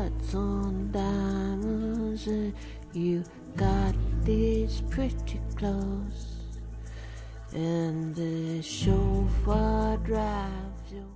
nuts on diamonds, and you got these pretty clothes, and the chauffeur drives you